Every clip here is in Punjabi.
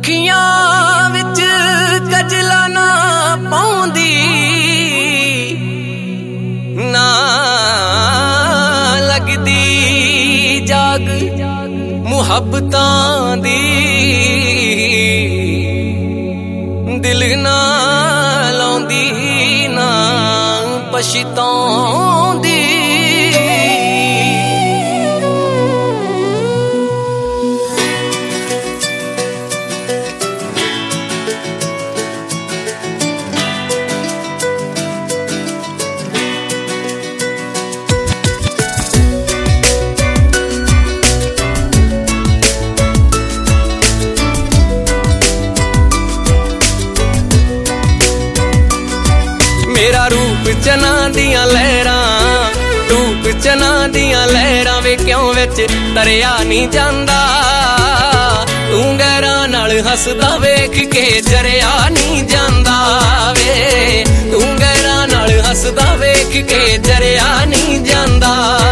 ਅੱਖੀਆਂ ਵਿੱਚ ਕਜਲਾ ਨਾ ਪਾਉਂਦੀ, ਨਾ ਲੱਗਦੀ ਜਾਗ ਮੁਹੱਬਤਾਂ ਦੀ, ਦਿਲ ਨਾ ਲਾਉਂਦੀ ਨਾ ਪਛਤਾਉਂਦੀ। मेरा रूप चना दियां लहरां, रूप चना दियां लहरां वे क्यों विच तरिया नहीं जांदा। तू गैरां नाल हसदा वेख के जरिया नहीं जांदा वे, तू गैरां नाल हसदा वेख के जरिया नहीं जांदा।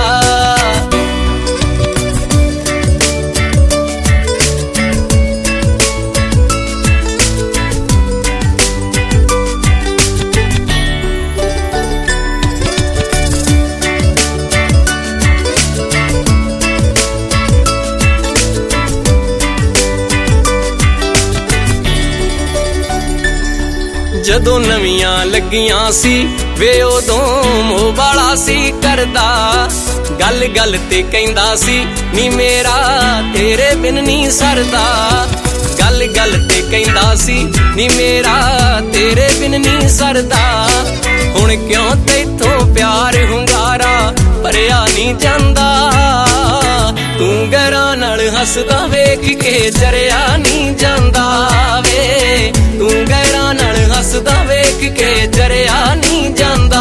ਜਦੋਂ ਨਵੀਆਂ ਲੱਗੀਆਂ ਸੀ ਵੇ ਉਦੋਂ ਮੋਹ ਵਾਲਾ ਸੀ ਕਰਦਾ, ਗੱਲ ਗੱਲ ਤੇ ਕਹਿੰਦਾ ਸੀ ਨੀ ਮੇਰਾ ਤੇਰੇ ਬਿਨ ਨਹੀਂ ਸਰਦਾ। ਗੱਲ ਗੱਲ ਤੇ ਕਹਿੰਦਾ ਸੀ ਨੀ ਮੇਰਾ ਤੇਰੇ ਬਿਨ ਨਹੀਂ ਸਰਦਾ। ਹੁਣ ਕਿਉਂ ਤੈਥੋਂ ਪਿਆਰ ਹੁੰਗਾਰਾ ਭਰਿਆ ਨਹੀਂ ਜਾਂਦਾ। ਤੂੰ ਗੈਰਾਂ ਨਾਲ ਹੱਸਦਾ ਵੇਖ ਕੇ ਜਰਿਆ ਨਹੀਂ ਜਾਂਦਾ ਵੇ, ਤੂੰ ਗੈਰਾਂ ਨਾਲ ਹੱਸਦਾ ਵੇਖ ਕੇ ਜਰਿਆ ਨਹੀਂ ਜਾਂਦਾ।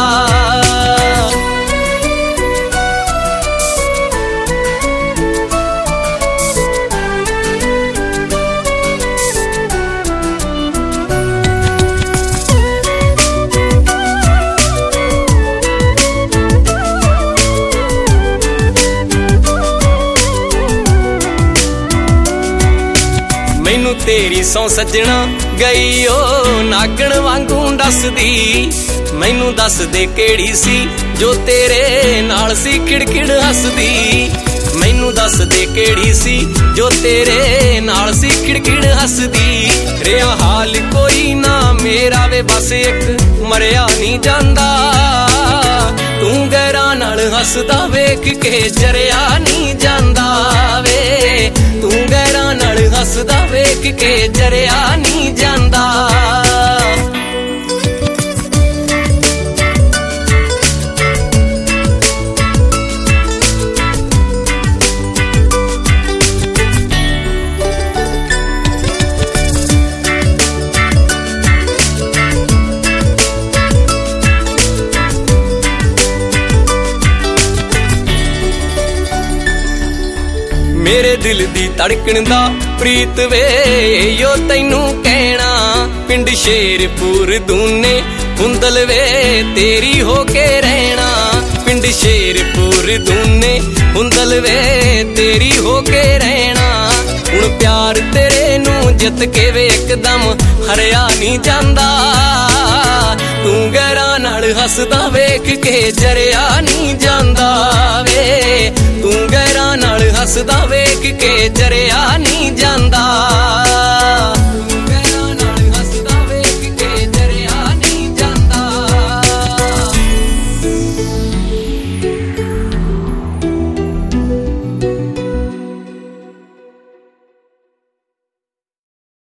ਮੈਨੂੰ ਤੇਰੀ ਸੌ ਸੱਜਣਾ ਗਈ ਓ ਨਾਗਣ ਵਾਂਗੂ ਦੱਸਦੀ। ਮੈਨੂੰ ਦੱਸ ਦੇ ਕਿਹੜੀ ਸੀ ਜੋ ਤੇਰੇ ਨਾਲ ਸੀ ਖਿੜਖਿੜ ਹੱਸਦੀ। ਮੈਨੂੰ ਦੱਸ ਦੇ ਕਿਹੜੀ ਸੀ ਜੋ ਤੇਰੇ ਨਾਲ ਸੀ ਖਿੜਖਿੜ ਹੱਸਦੀ। ਰਿਹਾ ਹਾਲ ਕੋਈ ਨਾ ਮੇਰਾ ਵੇ ਬਸ ਇੱਕ ਮਰਿਆ ਨਹੀਂ ਜਾਂਦਾ। ਤੂੰ ਗੈਰਾਂ ਨਾਲ ਹੱਸਦਾ ਵੇਖ ਕੇ ਜਰਿਆ ਨਹੀਂ ਜਾਂਦਾ ਵੇ, ਤੂੰ ਗੈਰਾਂ ਨਾਲ ਹੱਸਦਾ ਵੇਖ ਕੇ ਜਰਿਆ ਨਹੀਂ ਜਾਂਦਾ। ਮੇਰੇ ਦਿਲ ਦੀ ਧੜਕਣ ਦਾ ਪ੍ਰੀਤ ਵੇ ਯੋ ਤੈਨੂੰ ਕਹਿਣਾ। ਪਿੰਡ ਸ਼ੇਰਪੁਰ ਦੂਨੇ ਹੁੰਦਲ ਵੇ ਤੇਰੀ ਹੋ ਕੇ ਰਹਿਣਾ। ਪਿੰਡ ਸ਼ੇਰਪੁਰ ਦੂਨੇ ਹੁੰਦਲ ਵੇ ਤੇਰੀ ਹੋ ਕੇ ਰਹਿਣਾ। ਹੁਣ ਪਿਆਰ ਤੇਰੇ ਨੂੰ ਜਿੱਤ ਕੇ ਵੇ ਇੱਕਦਮ ਹਰਿਆ ਨਹੀਂ ਜਾਂਦਾ। ਤੂੰ ਗੈਰਾਂ ਨਾਲ ਹੱਸਦਾ ਵੇਖ ਕੇ ਜਰਿਆ ਨਹੀਂ ਜਾਂਦਾ ਵੇ, ਤੂੰ ਗੈਰਾਂ ਨਾਲ ਹੱਸਦਾ ਵੇਖ ਕੇ ਜਰਿਆ ਨਹੀਂ ਜਾਂਦਾ।